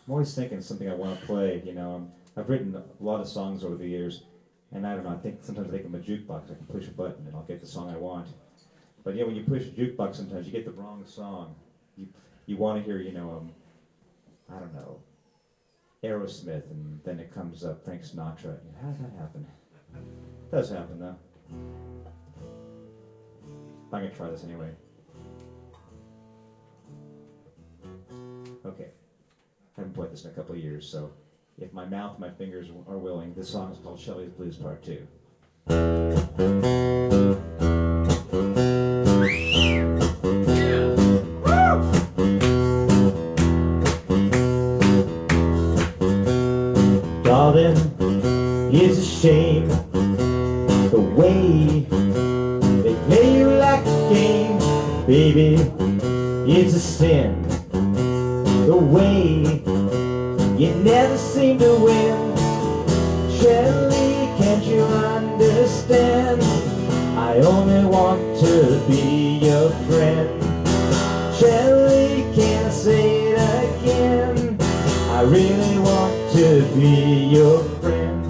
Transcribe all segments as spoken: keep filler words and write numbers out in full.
I'm always thinking something I want to play. You know, I'm, I've written a lot of songs over the years, and I don't know. I think sometimes I think I'm a jukebox. I can push a button and I'll get the song I want. But yeah, when you push a jukebox, sometimes you get the wrong song. You you want to hear, you know, um, I don't know, Aerosmith, and then it comes up Frank Sinatra. How does that happen? It does happen though. I'm gonna try this anyway. Okay. I haven't played this in a couple of years, so if my mouth and my fingers are willing, this song is called Shelley's Blues Part two. Darling, it's a shame the way they play you like a game. Baby, it's a sin the way you never seem to win. Shelley, can't you understand? I only want to be your friend. Shelley, can I say it again? I really want to be your friend.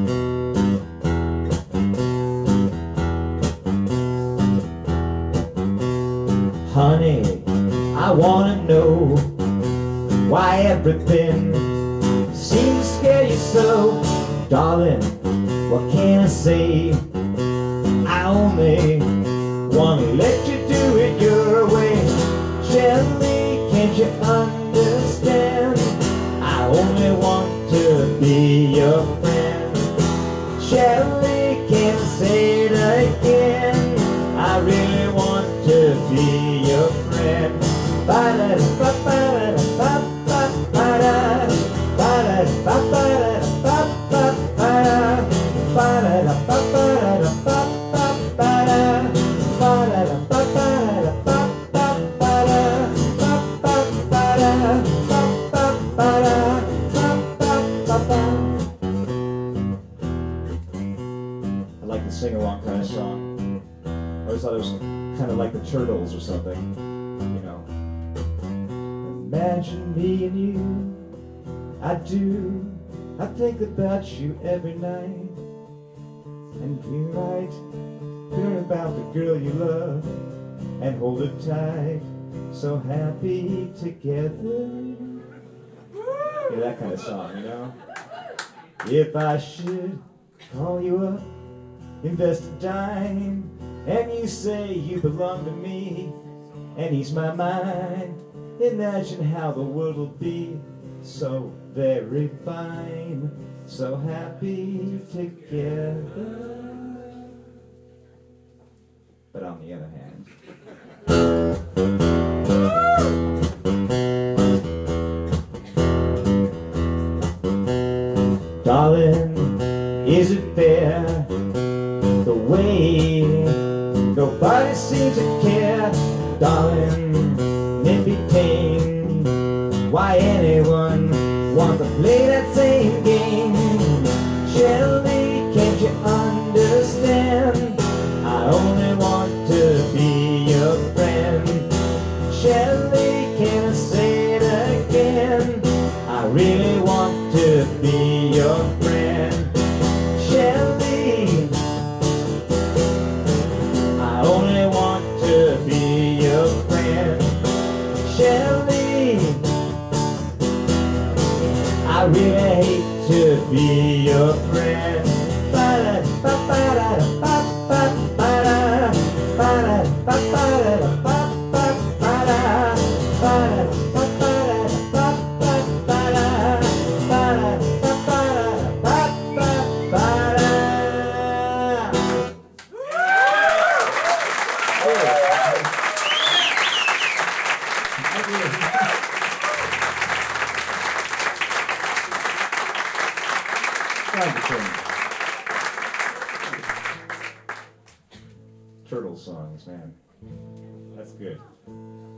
Honey, I wanna know why everything seems to scare you so. Darling, what can I say? I only wanna let you do it your way. Shelley, can't you understand? I only want to be your friend. Shelley, can I say it again? I really want to be your friend. Ba-da-da-ba-ba-da-ba-ba. I like the sing-along kind of song. I always thought it was kind of like the Turtles or something, you know. Imagine me and you, I do. I think about you every night, and you write, learn about the girl you love, and hold her tight. So happy together. Yeah, that kind of song, you know. If I should call you up, invest a dime, and you say you belong to me, and ease my mind, imagine how the world will be so very fine, so happy together. But on the other hand, darling, is it fair the way nobody seems to care? Darling, it became why anyone wants to play that same game. Shelley, can't you understand? I only want to be your friend. Shelley, can I say it again? I really want to be your friend. Shelley, I only want to be your friend. Shelley, I really hate to be your friend. Turtle songs, man. That's good.